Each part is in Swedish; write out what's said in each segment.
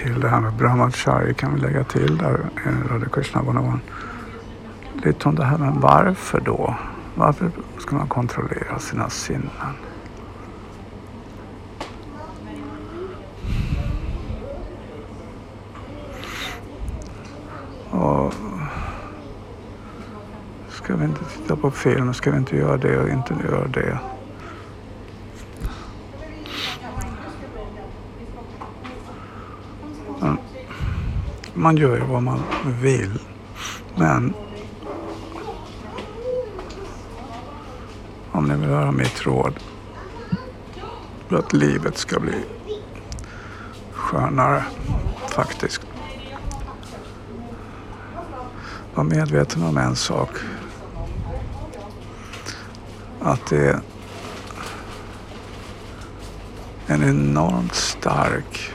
till det här med Brahmachari kan vi lägga till där Radha Krishna Bhanavan. Lite om det här med varför då? Varför ska man kontrollera sina sinnen? Och ska vi inte titta på film? Ska vi inte göra det och inte göra det? Man gör ju vad man vill. Men om ni vill höra mitt råd för att livet ska bli skönare faktiskt. Var medveten om en sak. Att det är en enormt stark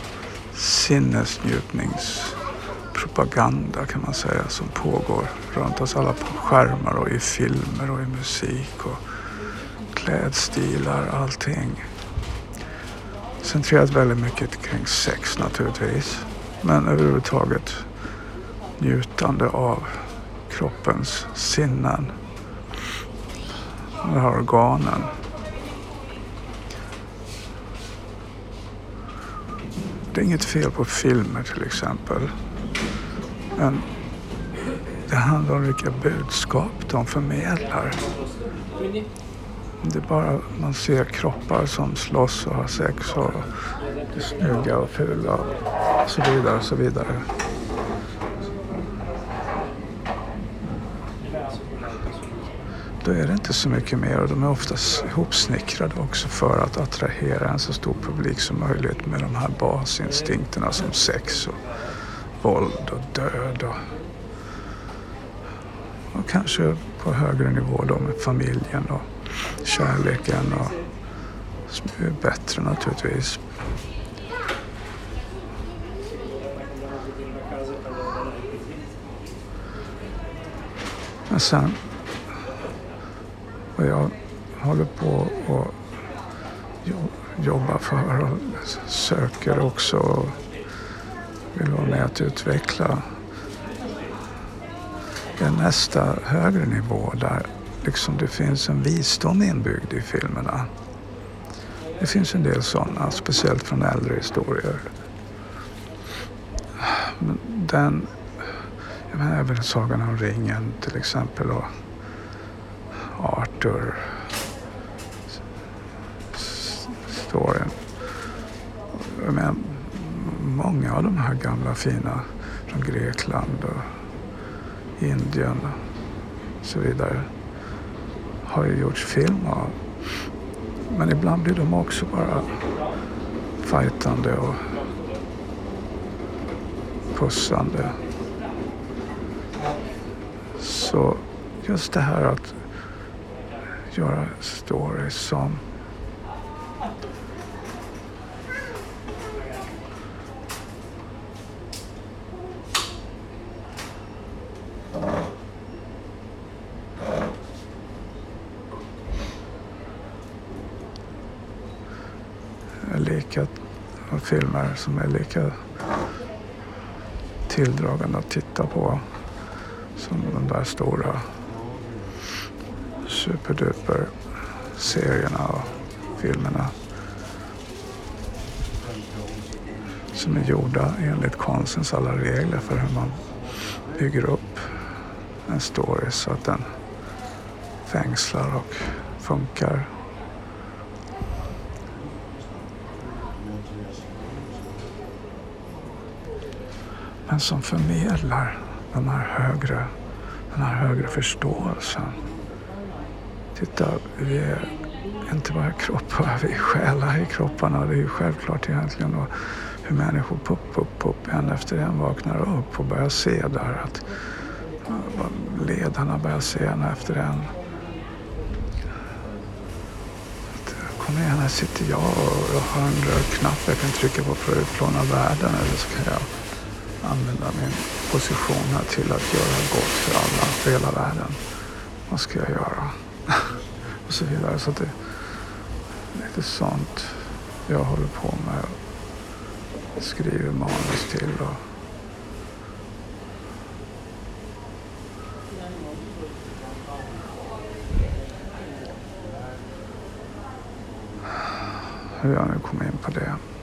sinnesnjutningspropaganda kan man säga som pågår runt oss alla på skärmar och i filmer och i musik och klädstilar, allting. Centrerat väldigt mycket kring sex naturligtvis, men överhuvudtaget njutande av kroppens sinnen, de här organen. Det är inget fel på filmer till exempel, men det handlar om vilka budskap de förmedlar. Det är bara man ser kroppar som slåss och har sex och är snygga och fula och så vidare och så vidare. Då är det inte så mycket mer, och de är oftast ihopsnickrade också för att attrahera en så stor publik som möjligt med de här basinstinkterna som sex och våld och död och kanske på högre nivå då med familjen och kärleken och som är bättre naturligtvis. Men sen och jag håller på och jobbar för och söker också och vill vara med att utveckla en nästa högre nivå där liksom det finns en visdom inbyggd i filmerna. Det finns en del sådana, speciellt från äldre historier. Men jag menar även Sagan om ringen till exempel och Arthur storyn. Jag menar, många av de här gamla fina från Grekland och Indien och så vidare har ju gjorts film av. Men ibland blir de också bara fightande och pussande. Så just det här att göra stories som är lika filmer som är lika tilldragande att titta på som de där stora superduper serierna och filmerna som är gjorda enligt konstens alla regler för hur man bygger upp en story så att den fängslar och funkar. Men som förmedlar den här högre förståelsen. Titta, vi är inte bara kroppar, vi är själar i kropparna. Det är ju självklart egentligen. Och hur människor en efter en vaknar upp och börjar se där att ledarna börjar se en efter en. Kom igen, här sitter jag och jag har en röd knapp jag kan trycka på för att utplåna världen, eller så kan jag använda min position här till att göra gott för alla, för hela världen. Vad ska jag göra? Och så vidare. Så det är lite sånt jag håller på med. skriver manus till. Och hur jag nu kom in på det.